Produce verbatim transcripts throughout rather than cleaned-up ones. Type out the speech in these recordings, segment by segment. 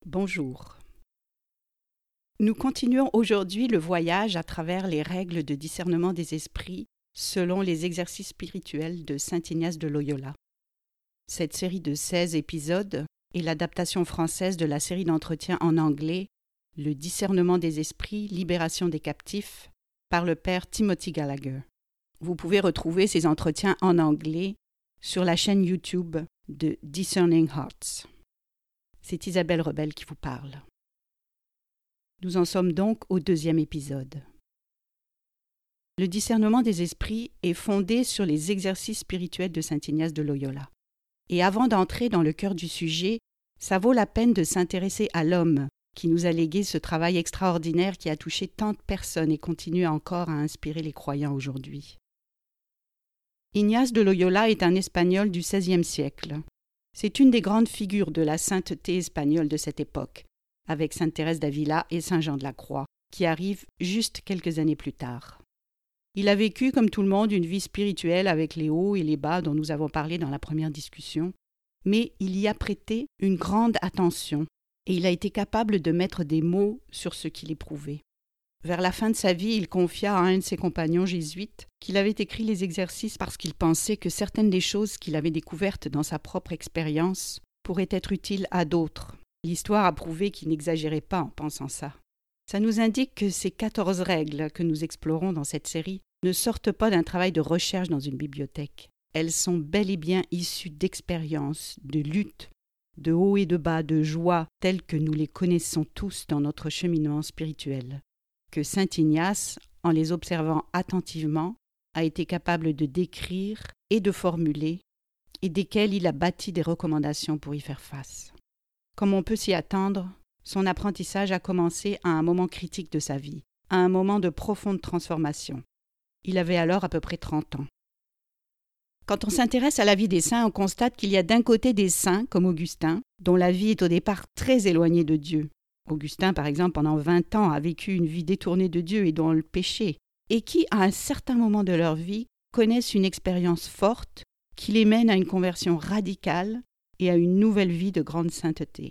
Bonjour. Nous continuons aujourd'hui le voyage à travers les règles de discernement des esprits selon les exercices spirituels de saint Ignace de Loyola. Cette série de seize épisodes est l'adaptation française de la série d'entretiens en anglais « Le discernement des esprits, libération des captifs » par le père Timothy Gallagher. Vous pouvez retrouver ces entretiens en anglais sur la chaîne YouTube de Discerning Hearts. C'est Isabelle Rebelle qui vous parle. Nous en sommes donc au deuxième épisode. Le discernement des esprits est fondé sur les exercices spirituels de saint Ignace de Loyola. Et avant d'entrer dans le cœur du sujet, ça vaut la peine de s'intéresser à l'homme qui nous a légué ce travail extraordinaire qui a touché tant de personnes et continue encore à inspirer les croyants aujourd'hui. Ignace de Loyola est un Espagnol du seizième siècle. C'est une des grandes figures de la sainteté espagnole de cette époque, avec sainte Thérèse d'Avila et saint Jean de la Croix, qui arrivent juste quelques années plus tard. Il a vécu, comme tout le monde, une vie spirituelle avec les hauts et les bas dont nous avons parlé dans la première discussion, mais il y a prêté une grande attention et il a été capable de mettre des mots sur ce qu'il éprouvait. Vers la fin de sa vie, il confia à un de ses compagnons jésuites qu'il avait écrit les exercices parce qu'il pensait que certaines des choses qu'il avait découvertes dans sa propre expérience pourraient être utiles à d'autres. L'histoire a prouvé qu'il n'exagérait pas en pensant ça. Ça nous indique que ces quatorze règles que nous explorons dans cette série ne sortent pas d'un travail de recherche dans une bibliothèque. Elles sont bel et bien issues d'expériences, de luttes, de hauts et de bas, de joies telles que nous les connaissons tous dans notre cheminement spirituel, que saint Ignace, en les observant attentivement, a été capable de décrire et de formuler, et desquelles il a bâti des recommandations pour y faire face. Comme on peut s'y attendre, son apprentissage a commencé à un moment critique de sa vie, à un moment de profonde transformation. Il avait alors à peu près trente ans. Quand on s'intéresse à la vie des saints, on constate qu'il y a d'un côté des saints, comme Augustin, dont la vie est au départ très éloignée de Dieu. Augustin, par exemple, pendant vingt ans, a vécu une vie détournée de Dieu et dans le péché, et qui, à un certain moment de leur vie, connaissent une expérience forte qui les mène à une conversion radicale et à une nouvelle vie de grande sainteté.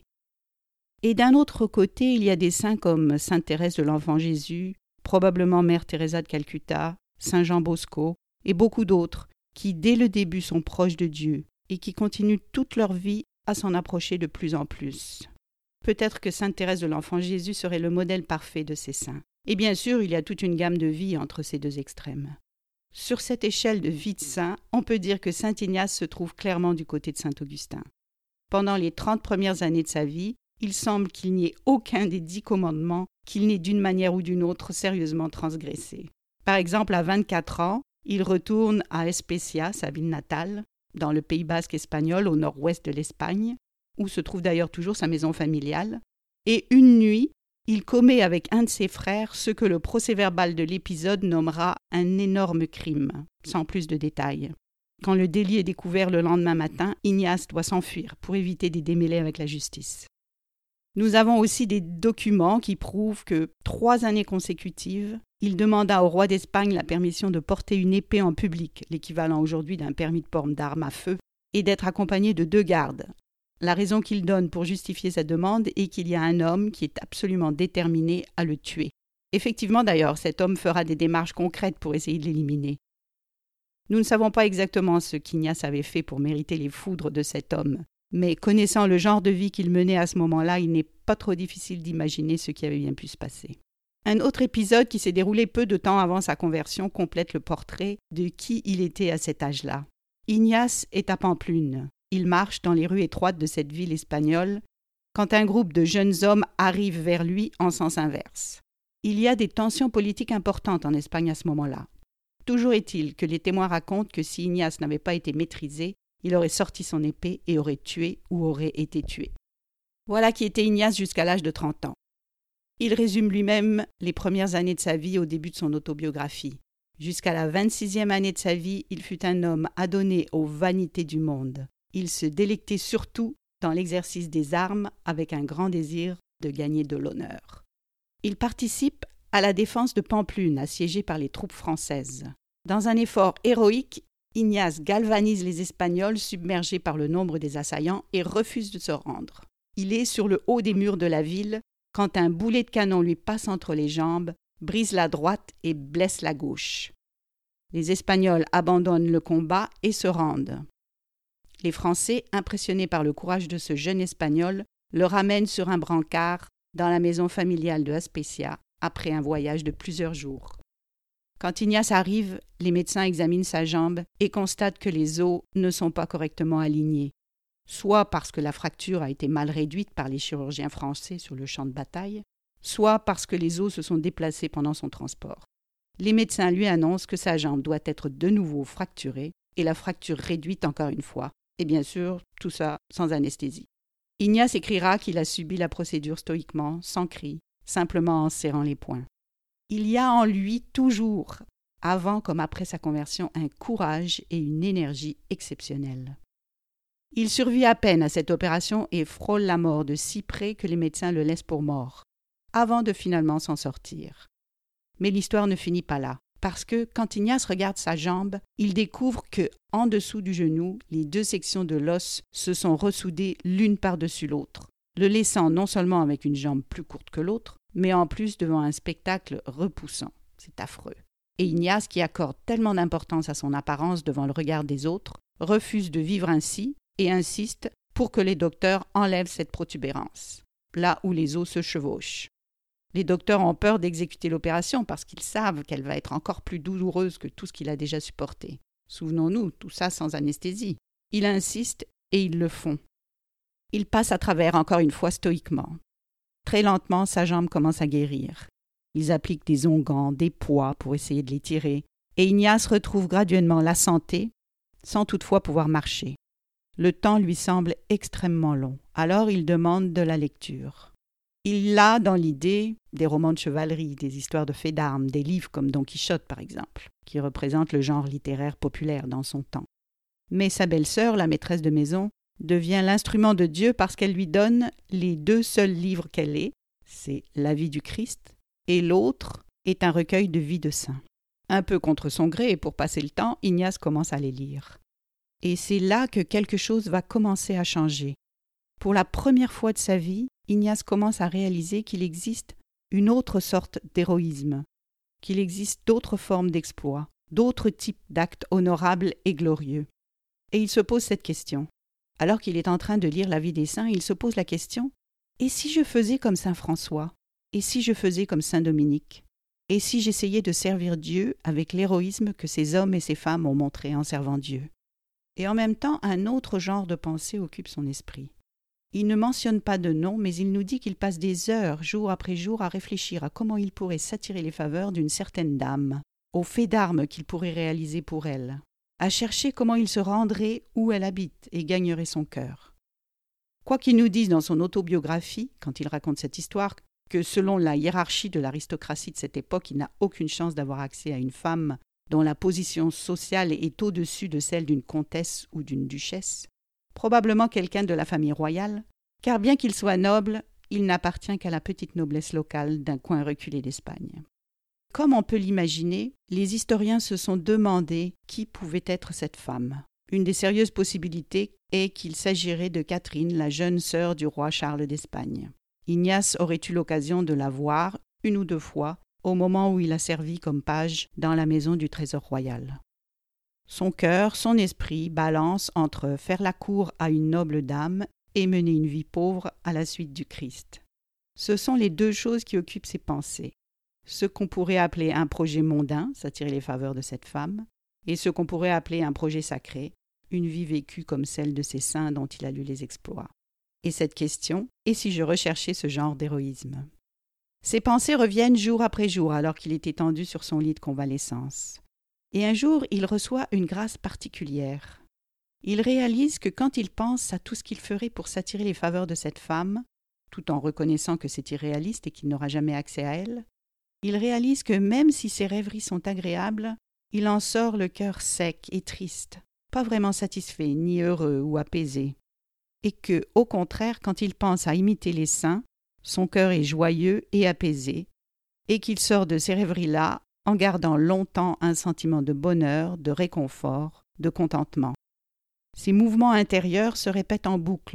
Et d'un autre côté, il y a des saints comme sainte Thérèse de l'Enfant Jésus, probablement mère Teresa de Calcutta, saint Jean Bosco, et beaucoup d'autres, qui dès le début sont proches de Dieu et qui continuent toute leur vie à s'en approcher de plus en plus. Peut-être que sainte Thérèse de l'Enfant Jésus serait le modèle parfait de ces saints. Et bien sûr, il y a toute une gamme de vie entre ces deux extrêmes. Sur cette échelle de vie de saint, on peut dire que saint Ignace se trouve clairement du côté de saint Augustin. Pendant les trente premières années de sa vie, il semble qu'il n'y ait aucun des dix commandements qu'il n'ait d'une manière ou d'une autre sérieusement transgressé. Par exemple, à vingt-quatre ans, il retourne à Especia, sa ville natale, dans le Pays basque espagnol au nord-ouest de l'Espagne, où se trouve d'ailleurs toujours sa maison familiale, et une nuit, il commet avec un de ses frères ce que le procès-verbal de l'épisode nommera un énorme crime, sans plus de détails. Quand le délit est découvert le lendemain matin, Ignace doit s'enfuir pour éviter des démêlés avec la justice. Nous avons aussi des documents qui prouvent que, trois années consécutives, il demanda au roi d'Espagne la permission de porter une épée en public, l'équivalent aujourd'hui d'un permis de port d'armes à feu, et d'être accompagné de deux gardes. La raison qu'il donne pour justifier sa demande est qu'il y a un homme qui est absolument déterminé à le tuer. Effectivement d'ailleurs, cet homme fera des démarches concrètes pour essayer de l'éliminer. Nous ne savons pas exactement ce qu'Ignace avait fait pour mériter les foudres de cet homme, mais connaissant le genre de vie qu'il menait à ce moment-là, il n'est pas trop difficile d'imaginer ce qui avait bien pu se passer. Un autre épisode qui s'est déroulé peu de temps avant sa conversion complète le portrait de qui il était à cet âge-là. Ignace est à Pampelune. Il marche dans les rues étroites de cette ville espagnole quand un groupe de jeunes hommes arrive vers lui en sens inverse. Il y a des tensions politiques importantes en Espagne à ce moment-là. Toujours est-il que les témoins racontent que si Ignace n'avait pas été maîtrisé, il aurait sorti son épée et aurait tué ou aurait été tué. Voilà qui était Ignace jusqu'à l'âge de trente ans. Il résume lui-même les premières années de sa vie au début de son autobiographie. Jusqu'à la vingt-sixième année de sa vie, il fut un homme adonné aux vanités du monde. Il se délectait surtout dans l'exercice des armes avec un grand désir de gagner de l'honneur. Il participe à la défense de Pampelune, assiégée par les troupes françaises. Dans un effort héroïque, Ignace galvanise les Espagnols submergés par le nombre des assaillants et refuse de se rendre. Il est sur le haut des murs de la ville quand un boulet de canon lui passe entre les jambes, brise la droite et blesse la gauche. Les Espagnols abandonnent le combat et se rendent. Les Français, impressionnés par le courage de ce jeune Espagnol, le ramènent sur un brancard dans la maison familiale de Aspecia après un voyage de plusieurs jours. Quand Ignace arrive, les médecins examinent sa jambe et constatent que les os ne sont pas correctement alignés, soit parce que la fracture a été mal réduite par les chirurgiens français sur le champ de bataille, soit parce que les os se sont déplacés pendant son transport. Les médecins lui annoncent que sa jambe doit être de nouveau fracturée et la fracture réduite encore une fois, et bien sûr, tout ça sans anesthésie. Ignace écrira qu'il a subi la procédure stoïquement, sans cri, simplement en serrant les poings. Il y a en lui toujours, avant comme après sa conversion, un courage et une énergie exceptionnels. Il survit à peine à cette opération et frôle la mort de si près que les médecins le laissent pour mort, avant de finalement s'en sortir. Mais l'histoire ne finit pas là, parce que quand Ignace regarde sa jambe, il découvre que, en dessous du genou, les deux sections de l'os se sont ressoudées l'une par-dessus l'autre, le laissant non seulement avec une jambe plus courte que l'autre, mais en plus devant un spectacle repoussant. C'est affreux. Et Ignace, qui accorde tellement d'importance à son apparence devant le regard des autres, refuse de vivre ainsi et insiste pour que les docteurs enlèvent cette protubérance, là où les os se chevauchent. Les docteurs ont peur d'exécuter l'opération parce qu'ils savent qu'elle va être encore plus douloureuse que tout ce qu'il a déjà supporté. Souvenons-nous, tout ça sans anesthésie. Ils insistent et ils le font. Il passe à travers encore une fois stoïquement. Très lentement, sa jambe commence à guérir. Ils appliquent des onguents, des poids pour essayer de l'étirer, et Ignace retrouve graduellement la santé, sans toutefois pouvoir marcher. Le temps lui semble extrêmement long, alors il demande de la lecture. Il a dans l'idée des romans de chevalerie, des histoires de faits d'armes, des livres comme Don Quichotte par exemple, qui représentent le genre littéraire populaire dans son temps. Mais sa belle-sœur, la maîtresse de maison, devient l'instrument de Dieu parce qu'elle lui donne les deux seuls livres qu'elle ait, c'est La vie du Christ, et l'autre est un recueil de vie de saints. Un peu contre son gré et pour passer le temps, Ignace commence à les lire. Et c'est là que quelque chose va commencer à changer. Pour la première fois de sa vie, Ignace commence à réaliser qu'il existe une autre sorte d'héroïsme, qu'il existe d'autres formes d'exploits, d'autres types d'actes honorables et glorieux. Et il se pose cette question. Alors qu'il est en train de lire la vie des saints, il se pose la question « Et si je faisais comme saint François ? Et si je faisais comme saint Dominique ? Et si j'essayais de servir Dieu avec l'héroïsme que ces hommes et ces femmes ont montré en servant Dieu ?» Et en même temps, un autre genre de pensée occupe son esprit. Il ne mentionne pas de nom, mais il nous dit qu'il passe des heures, jour après jour, à réfléchir à comment il pourrait s'attirer les faveurs d'une certaine dame, aux faits d'armes qu'il pourrait réaliser pour elle, à chercher comment il se rendrait où elle habite et gagnerait son cœur. Quoi qu'il nous dise dans son autobiographie, quand il raconte cette histoire, que selon la hiérarchie de l'aristocratie de cette époque, il n'a aucune chance d'avoir accès à une femme dont la position sociale est au-dessus de celle d'une comtesse ou d'une duchesse, probablement quelqu'un de la famille royale, car bien qu'il soit noble, il n'appartient qu'à la petite noblesse locale d'un coin reculé d'Espagne. Comme on peut l'imaginer, les historiens se sont demandé qui pouvait être cette femme. Une des sérieuses possibilités est qu'il s'agirait de Catherine, la jeune sœur du roi Charles d'Espagne. Ignace aurait eu l'occasion de la voir une ou deux fois au moment où il a servi comme page dans la maison du Trésor royal. Son cœur, son esprit balancent entre faire la cour à une noble dame et mener une vie pauvre à la suite du Christ. Ce sont les deux choses qui occupent ses pensées. Ce qu'on pourrait appeler un projet mondain, s'attirer les faveurs de cette femme, et ce qu'on pourrait appeler un projet sacré, une vie vécue comme celle de ces saints dont il a lu les exploits. Et cette question, et si je recherchais ce genre d'héroïsme ? Ses pensées reviennent jour après jour alors qu'il est étendu sur son lit de convalescence. Et un jour, il reçoit une grâce particulière. Il réalise que quand il pense à tout ce qu'il ferait pour s'attirer les faveurs de cette femme, tout en reconnaissant que c'est irréaliste et qu'il n'aura jamais accès à elle, il réalise que même si ses rêveries sont agréables, il en sort le cœur sec et triste, pas vraiment satisfait, ni heureux ou apaisé. Et que, au contraire, quand il pense à imiter les saints, son cœur est joyeux et apaisé, et qu'il sort de ces rêveries-là en gardant longtemps un sentiment de bonheur, de réconfort, de contentement. Ces mouvements intérieurs se répètent en boucle,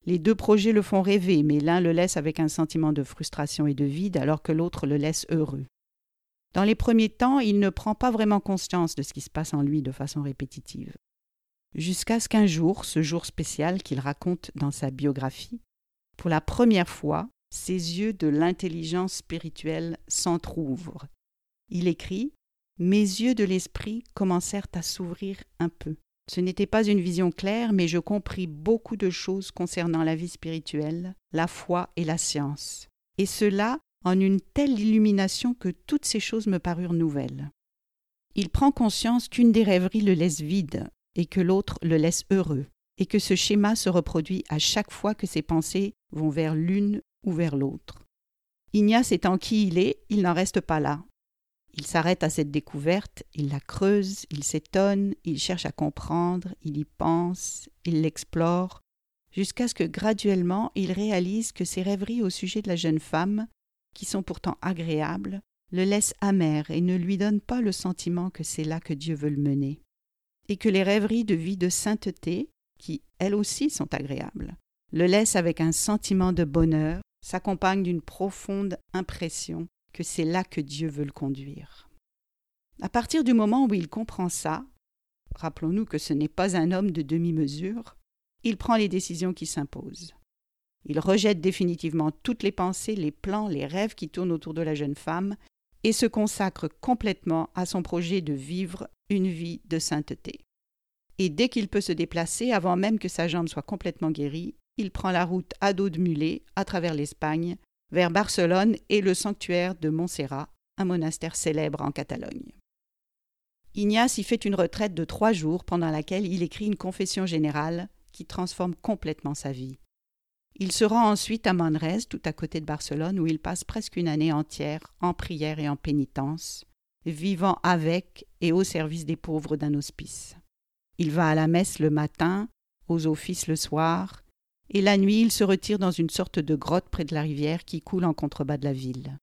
Les deux projets le font rêver, mais l'un le laisse avec un sentiment de frustration et de vide, alors que l'autre le laisse heureux. Dans les premiers temps, il ne prend pas vraiment conscience de ce qui se passe en lui de façon répétitive. Jusqu'à ce qu'un jour, ce jour spécial qu'il raconte dans sa biographie, pour la première fois, ses yeux de l'intelligence spirituelle s'entr'ouvrent. Il écrit « Mes yeux de l'esprit commencèrent à s'ouvrir un peu. Ce n'était pas une vision claire, mais je compris beaucoup de choses concernant la vie spirituelle, la foi et la science. Et cela en une telle illumination que toutes ces choses me parurent nouvelles. » Il prend conscience qu'une des rêveries le laisse vide et que l'autre le laisse heureux, et que ce schéma se reproduit à chaque fois que ses pensées vont vers l'une ou vers l'autre. Ignace étant qui il est, il n'en reste pas là. Il s'arrête à cette découverte, il la creuse, il s'étonne, il cherche à comprendre, il y pense, il l'explore, jusqu'à ce que graduellement il réalise que ses rêveries au sujet de la jeune femme, qui sont pourtant agréables, le laissent amer et ne lui donnent pas le sentiment que c'est là que Dieu veut le mener, et que les rêveries de vie de sainteté, qui elles aussi sont agréables, le laissent avec un sentiment de bonheur, s'accompagne d'une profonde impression que c'est là que Dieu veut le conduire. À partir du moment où il comprend ça, rappelons-nous que ce n'est pas un homme de demi-mesure, il prend les décisions qui s'imposent. Il rejette définitivement toutes les pensées, les plans, les rêves qui tournent autour de la jeune femme et se consacre complètement à son projet de vivre une vie de sainteté. Et dès qu'il peut se déplacer, avant même que sa jambe soit complètement guérie, il prend la route à dos de mulet à travers l'Espagne, vers Barcelone et le sanctuaire de Montserrat, un monastère célèbre en Catalogne. Ignace y fait une retraite de trois jours pendant laquelle il écrit une confession générale qui transforme complètement sa vie. Il se rend ensuite à Manresa, tout à côté de Barcelone, où il passe presque une année entière en prière et en pénitence, vivant avec et au service des pauvres d'un hospice. Il va à la messe le matin, aux offices le soir, et la nuit il se retire dans une sorte de grotte près de la rivière qui coule en contrebas de la ville.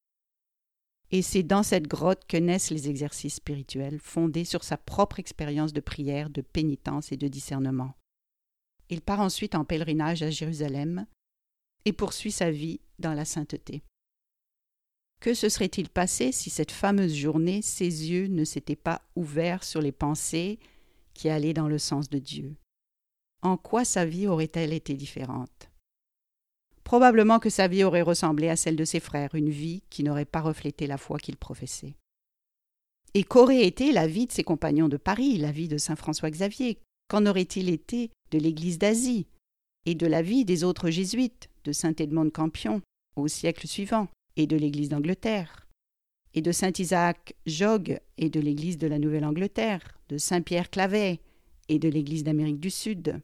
Et c'est dans cette grotte que naissent les exercices spirituels, fondés sur sa propre expérience de prière, de pénitence et de discernement. Il part ensuite en pèlerinage à Jérusalem et poursuit sa vie dans la sainteté. Que se serait-il passé si cette fameuse journée, ses yeux ne s'étaient pas ouverts sur les pensées qui allaient dans le sens de Dieu? En quoi sa vie aurait-elle été différente? Probablement que sa vie aurait ressemblé à celle de ses frères, une vie qui n'aurait pas reflété la foi qu'il professait. Et qu'aurait été la vie de ses compagnons de Paris, la vie de saint François Xavier? Qu'en aurait-il été de l'Église d'Asie et de la vie des autres jésuites, de saint Edmond de Campion au siècle suivant, et de l'Église d'Angleterre, et de saint Isaac Jogues et de l'Église de la Nouvelle-Angleterre, de saint Pierre Clavet et de l'Église d'Amérique du Sud?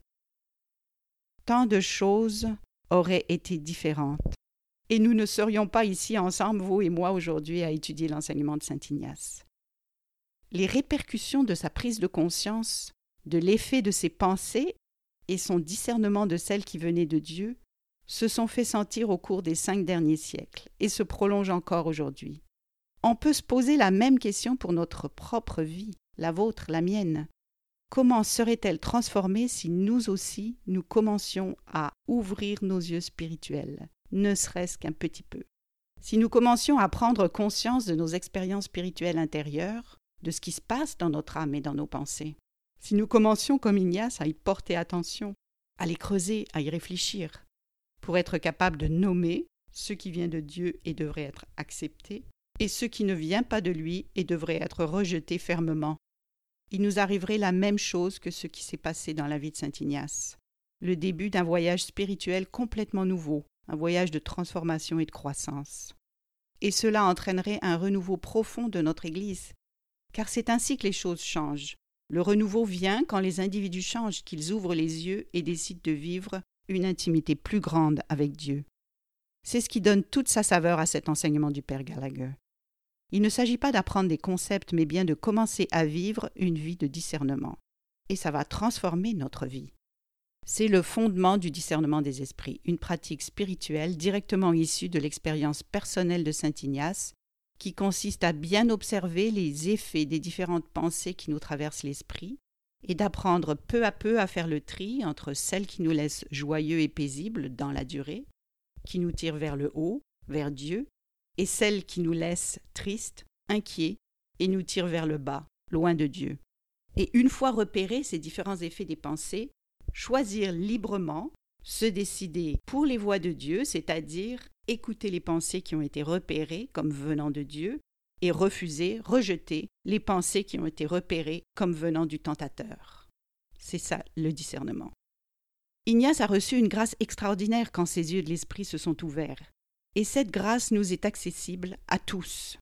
Tant de choses auraient été différentes, et nous ne serions pas ici ensemble, vous et moi, aujourd'hui, à étudier l'enseignement de saint Ignace. Les répercussions de sa prise de conscience, de l'effet de ses pensées et son discernement de celles qui venaient de Dieu se sont fait sentir au cours des cinq derniers siècles et se prolongent encore aujourd'hui. On peut se poser la même question pour notre propre vie, la vôtre, la mienne. Comment serait-elle transformée si nous aussi, nous commencions à ouvrir nos yeux spirituels, ne serait-ce qu'un petit peu? Si nous commencions à prendre conscience de nos expériences spirituelles intérieures, de ce qui se passe dans notre âme et dans nos pensées. Si nous commencions comme Ignace à y porter attention, à les creuser, à y réfléchir, pour être capable de nommer ce qui vient de Dieu et devrait être accepté, et ce qui ne vient pas de lui et devrait être rejeté fermement. Il nous arriverait la même chose que ce qui s'est passé dans la vie de saint Ignace, le début d'un voyage spirituel complètement nouveau, un voyage de transformation et de croissance. Et cela entraînerait un renouveau profond de notre Église, car c'est ainsi que les choses changent. Le renouveau vient quand les individus changent, qu'ils ouvrent les yeux et décident de vivre une intimité plus grande avec Dieu. C'est ce qui donne toute sa saveur à cet enseignement du Père Gallagher. Il ne s'agit pas d'apprendre des concepts, mais bien de commencer à vivre une vie de discernement. Et ça va transformer notre vie. C'est le fondement du discernement des esprits, une pratique spirituelle directement issue de l'expérience personnelle de saint Ignace, qui consiste à bien observer les effets des différentes pensées qui nous traversent l'esprit et d'apprendre peu à peu à faire le tri entre celles qui nous laissent joyeux et paisibles dans la durée, qui nous tirent vers le haut, vers Dieu, et celles qui nous laissent tristes, inquiets et nous tirent vers le bas, loin de Dieu. Et une fois repérés ces différents effets des pensées, choisir librement, se décider pour les voies de Dieu, c'est-à-dire écouter les pensées qui ont été repérées comme venant de Dieu et refuser, rejeter les pensées qui ont été repérées comme venant du tentateur. C'est ça le discernement. Ignace a reçu une grâce extraordinaire quand ses yeux de l'esprit se sont ouverts. Et cette grâce nous est accessible à tous.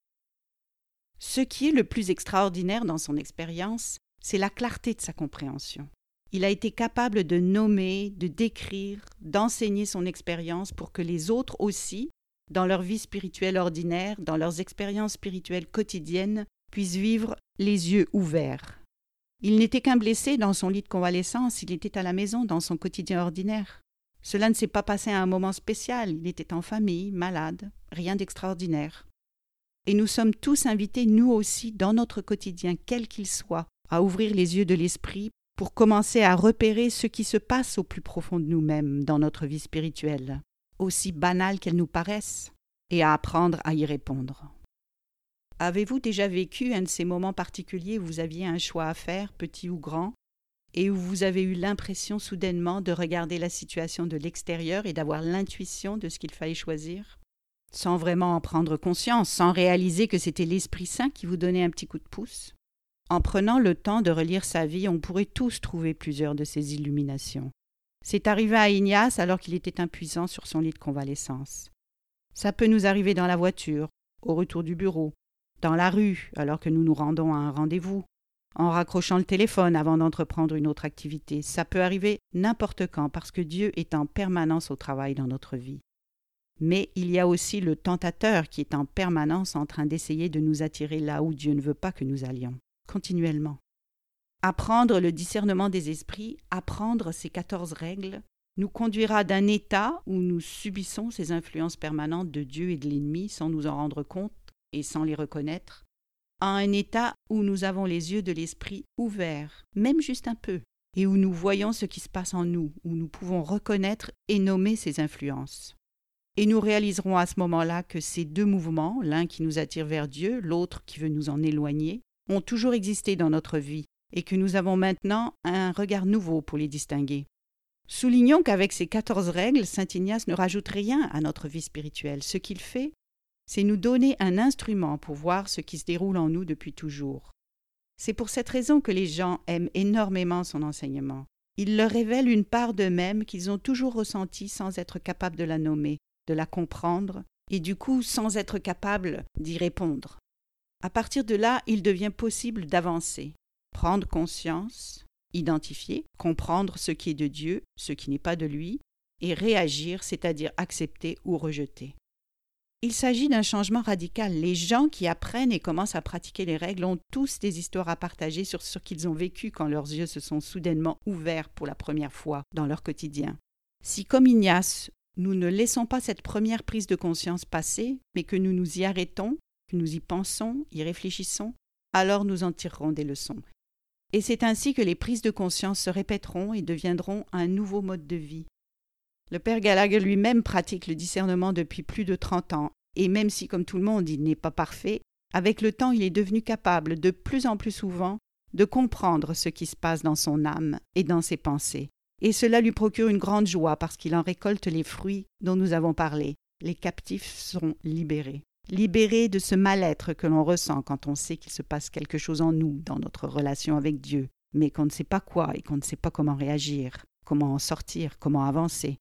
Ce qui est le plus extraordinaire dans son expérience, c'est la clarté de sa compréhension. Il a été capable de nommer, de décrire, d'enseigner son expérience pour que les autres aussi, dans leur vie spirituelle ordinaire, dans leurs expériences spirituelles quotidiennes, puissent vivre les yeux ouverts. Il n'était qu'un blessé dans son lit de convalescence, il était à la maison dans son quotidien ordinaire. Cela ne s'est pas passé à un moment spécial, il était en famille, malade, rien d'extraordinaire. Et nous sommes tous invités, nous aussi, dans notre quotidien, quel qu'il soit, à ouvrir les yeux de l'esprit pour commencer à repérer ce qui se passe au plus profond de nous-mêmes dans notre vie spirituelle, aussi banale qu'elle nous paraisse, et à apprendre à y répondre. Avez-vous déjà vécu un de ces moments particuliers où vous aviez un choix à faire, petit ou grand, et où vous avez eu l'impression soudainement de regarder la situation de l'extérieur et d'avoir l'intuition de ce qu'il fallait choisir, sans vraiment en prendre conscience, sans réaliser que c'était l'Esprit Saint qui vous donnait un petit coup de pouce? En prenant le temps de relire sa vie, on pourrait tous trouver plusieurs de ces illuminations. C'est arrivé à Ignace alors qu'il était impuissant sur son lit de convalescence. Ça peut nous arriver dans la voiture, au retour du bureau, dans la rue alors que nous nous rendons à un rendez-vous, en raccrochant le téléphone avant d'entreprendre une autre activité. Ça peut arriver n'importe quand parce que Dieu est en permanence au travail dans notre vie. Mais il y a aussi le tentateur qui est en permanence en train d'essayer de nous attirer là où Dieu ne veut pas que nous allions, continuellement. Apprendre le discernement des esprits, apprendre ces quatorze règles, nous conduira d'un état où nous subissons ces influences permanentes de Dieu et de l'ennemi sans nous en rendre compte et sans les reconnaître, à un état où nous avons les yeux de l'esprit ouverts, même juste un peu, et où nous voyons ce qui se passe en nous, où nous pouvons reconnaître et nommer ces influences. Et nous réaliserons à ce moment-là que ces deux mouvements, l'un qui nous attire vers Dieu, l'autre qui veut nous en éloigner, ont toujours existé dans notre vie, et que nous avons maintenant un regard nouveau pour les distinguer. Soulignons qu'avec ces quatorze règles, saint Ignace ne rajoute rien à notre vie spirituelle. Ce qu'il fait, c'est nous donner un instrument pour voir ce qui se déroule en nous depuis toujours. C'est pour cette raison que les gens aiment énormément son enseignement. Il leur révèle une part d'eux-mêmes qu'ils ont toujours ressentie sans être capables de la nommer, de la comprendre, et du coup sans être capables d'y répondre. À partir de là, il devient possible d'avancer, prendre conscience, identifier, comprendre ce qui est de Dieu, ce qui n'est pas de lui, et réagir, c'est-à-dire accepter ou rejeter. Il s'agit d'un changement radical. Les gens qui apprennent et commencent à pratiquer les règles ont tous des histoires à partager sur ce qu'ils ont vécu quand leurs yeux se sont soudainement ouverts pour la première fois dans leur quotidien. Si, comme Ignace, nous ne laissons pas cette première prise de conscience passer, mais que nous nous y arrêtons, que nous y pensons, y réfléchissons, alors nous en tirerons des leçons. Et c'est ainsi que les prises de conscience se répéteront et deviendront un nouveau mode de vie. Le père Gallagher lui-même pratique le discernement depuis plus de trente ans, et même si, comme tout le monde, il n'est pas parfait, avec le temps il est devenu capable, de plus en plus souvent, de comprendre ce qui se passe dans son âme et dans ses pensées. Et cela lui procure une grande joie parce qu'il en récolte les fruits dont nous avons parlé. Les captifs sont libérés. Libérés de ce mal-être que l'on ressent quand on sait qu'il se passe quelque chose en nous, dans notre relation avec Dieu, mais qu'on ne sait pas quoi et qu'on ne sait pas comment réagir, comment en sortir, comment avancer.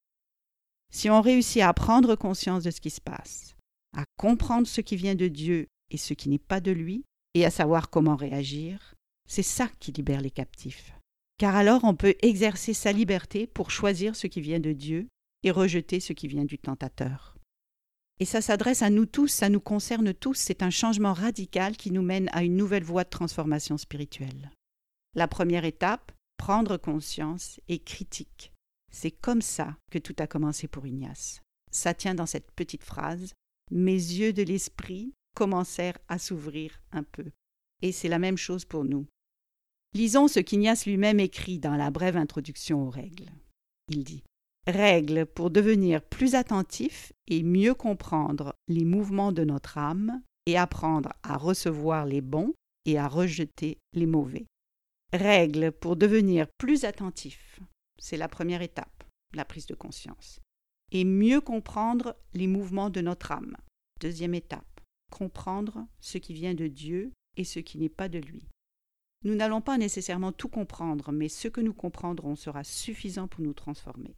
Si on réussit à prendre conscience de ce qui se passe, à comprendre ce qui vient de Dieu et ce qui n'est pas de lui, et à savoir comment réagir, c'est ça qui libère les captifs. Car alors on peut exercer sa liberté pour choisir ce qui vient de Dieu et rejeter ce qui vient du tentateur. Et ça s'adresse à nous tous, ça nous concerne tous, c'est un changement radical qui nous mène à une nouvelle voie de transformation spirituelle. La première étape, prendre conscience et critique. C'est comme ça que tout a commencé pour Ignace. Ça tient dans cette petite phrase « Mes yeux de l'esprit commencèrent à s'ouvrir un peu ». Et c'est la même chose pour nous. Lisons ce qu'Ignace lui-même écrit dans la brève introduction aux règles. Il dit « Règles pour devenir plus attentif et mieux comprendre les mouvements de notre âme et apprendre à recevoir les bons et à rejeter les mauvais. » Règles pour devenir plus attentif, c'est la première étape, la prise de conscience. Et mieux comprendre les mouvements de notre âme, deuxième étape, comprendre ce qui vient de Dieu et ce qui n'est pas de lui. Nous n'allons pas nécessairement tout comprendre, mais ce que nous comprendrons sera suffisant pour nous transformer.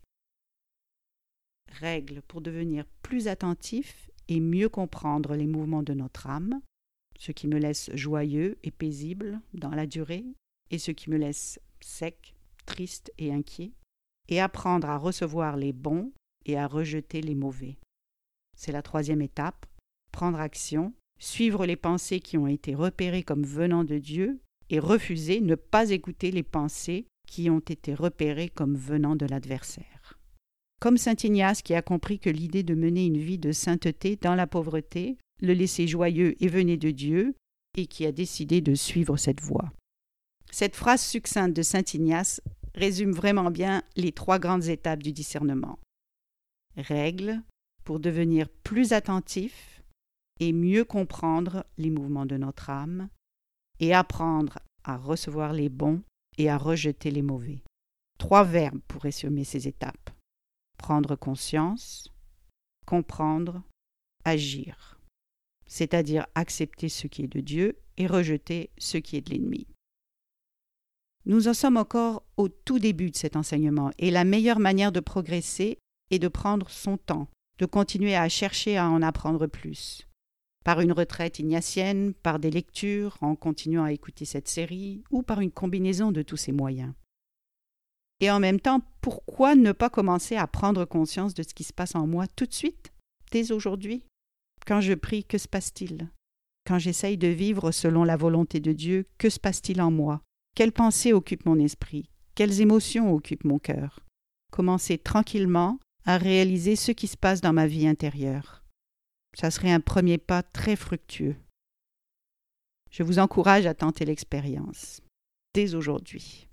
Règles pour devenir plus attentif et mieux comprendre les mouvements de notre âme, ce qui me laisse joyeux et paisible dans la durée, et ce qui me laisse sec, triste et inquiet, et apprendre à recevoir les bons et à rejeter les mauvais. C'est la troisième étape, prendre action, suivre les pensées qui ont été repérées comme venant de Dieu et refuser, ne pas écouter les pensées qui ont été repérées comme venant de l'adversaire. Comme saint Ignace qui a compris que l'idée de mener une vie de sainteté dans la pauvreté le laissait joyeux et venait de Dieu et qui a décidé de suivre cette voie. Cette phrase succincte de saint Ignace résume vraiment bien les trois grandes étapes du discernement. Règles pour devenir plus attentif et mieux comprendre les mouvements de notre âme et apprendre à recevoir les bons et à rejeter les mauvais. Trois verbes pour résumer ces étapes. Prendre conscience, comprendre, agir. C'est-à-dire accepter ce qui est de Dieu et rejeter ce qui est de l'ennemi. Nous en sommes encore au tout début de cet enseignement et la meilleure manière de progresser est de prendre son temps, de continuer à chercher à en apprendre plus. Par une retraite ignatienne, par des lectures, en continuant à écouter cette série ou par une combinaison de tous ces moyens. Et en même temps, pourquoi ne pas commencer à prendre conscience de ce qui se passe en moi tout de suite, dès aujourd'hui? Quand je prie, que se passe-t-il? Quand j'essaye de vivre selon la volonté de Dieu, que se passe-t-il en moi? Quelles pensées occupent mon esprit? Quelles émotions occupent mon cœur? Commencer tranquillement à réaliser ce qui se passe dans ma vie intérieure. Ça serait un premier pas très fructueux. Je vous encourage à tenter l'expérience, dès aujourd'hui.